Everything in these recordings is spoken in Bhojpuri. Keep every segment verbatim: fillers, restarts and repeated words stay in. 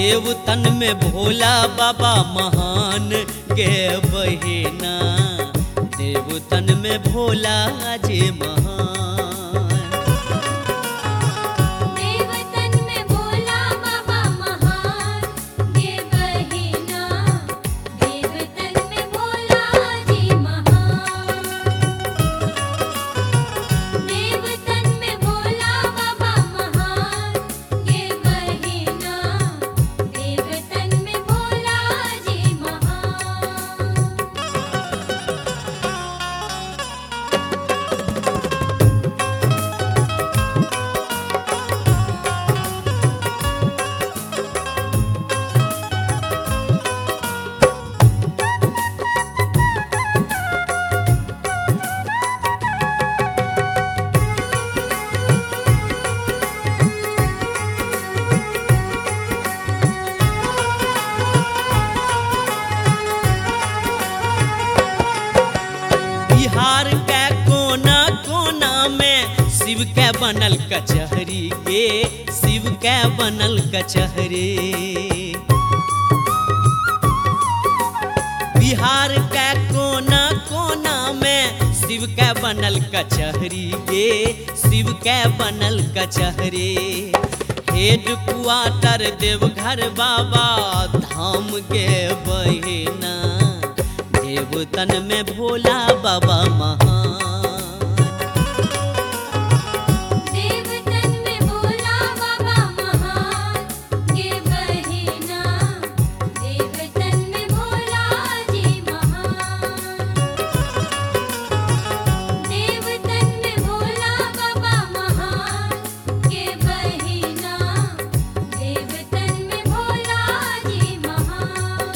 देवतन में भोला बाबा महान गे बहिना, देवतन में भोला जी महान। देवतन में भोला बाबा महान गे बहिना, देवतन में भोला जी महान। देवतन में भोला बाबा महान गे बहिना, देवतन में भोला जी महान। बिहार के कोना कोना में शिव के बनल कचहरी गे, शिव के बनल कचहरी। बिहार के कोना कोना में शिव के बनल कचहरी गे, शिव के बनल कचहरी। हेड क्वार्टर देवघर बाबा धाम के बहिना, देवतन में भोला बाबा महान। देवतन में भोला बाबा महान गे बहिना, देवतन में भोला जी महान। देवतन में भोला बाबा महान गे बहिना, देवतन में भोला जी महान।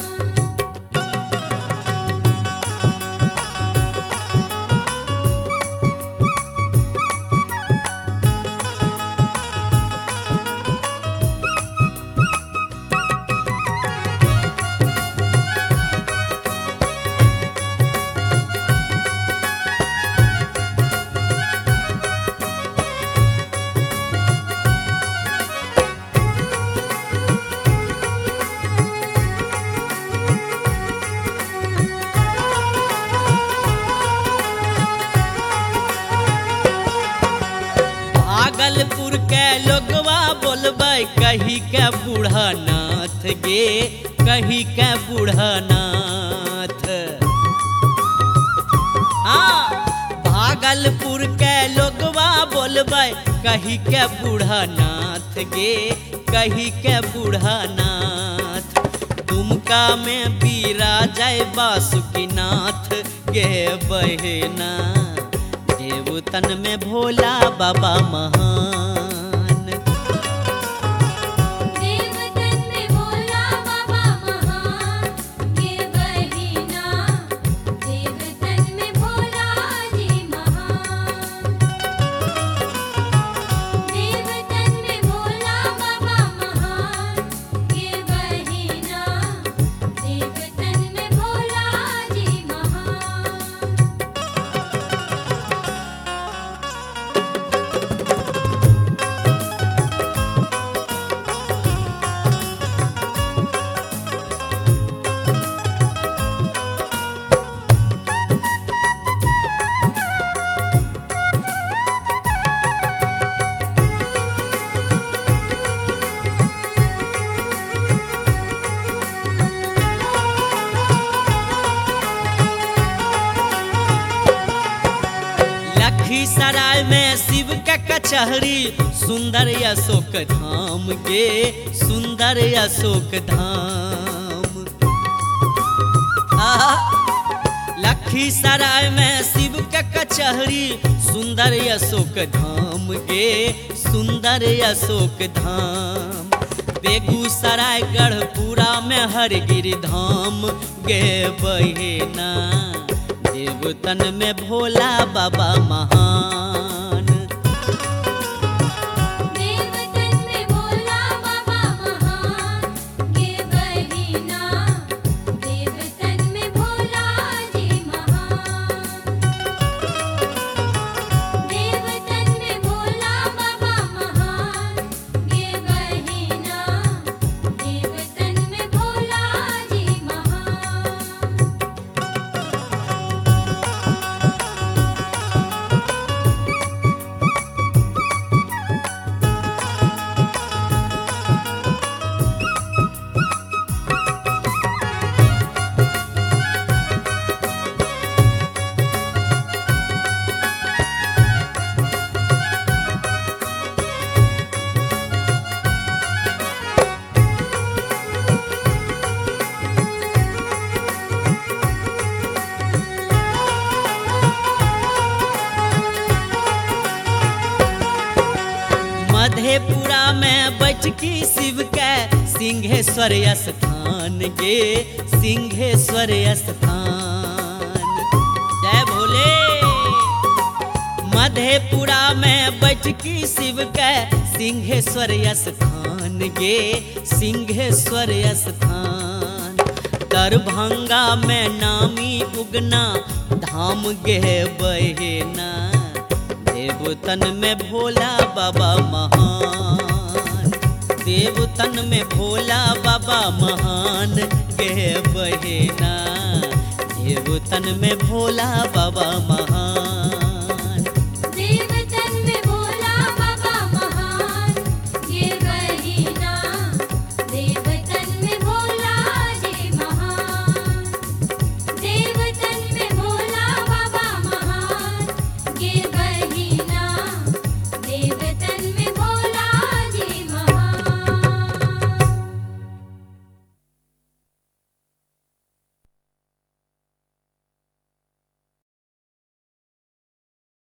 भागलपुर के लोगवा बोलबै कही के बूढ़ा नाथ गे, कही के बूढ़ा नाथ। हाँ, भागलपुर के लोगवा बोलबै कही के बूढ़ा नाथ गे, कही के बूढ़ा नाथ। दुमका में बिराजय बासुकीनाथ गे बहिना, देवतन में भोला बाबा महान। देवतन में भोला बाबा महान गे बहिना, देवतन में भोला जी महान। देवतन में भोला बाबा महान गे बहिना, देवतन में भोला जी महान। लखीसराय में शिव के कचहरी, सुंदर अशोक धाम गे, सुंदर अशोक धाम। आहा, लखीसराय में शिव के कचहरी, सुंदर अशोक धाम गे, सुंदर अशोक धाम। बेगूसराय गढ़पुरा में हरगिरी धाम गे बहिना, देवतन में भोला बाबा महान। देवतन में भोला बाबा महान गे बहिना, देवतन में भोला जी महान। देवतन में भोला बाबा महान गे बहिना, देवतन में बैठकी शिव के सिंहेश्वर स्थान गे सिंहेश्वर स्थान। जय भोले। मधेपुरा में बैठकी शिव के सिंहेश्वर स्थान गे सिंहेश्वर स्थान। दरभंगा में नामी उगना धाम गे बहेना देवतन में भोला बाबा महान। देवतन में भोला बाबा महान गे बहेना देवतन में भोला बाबा महान।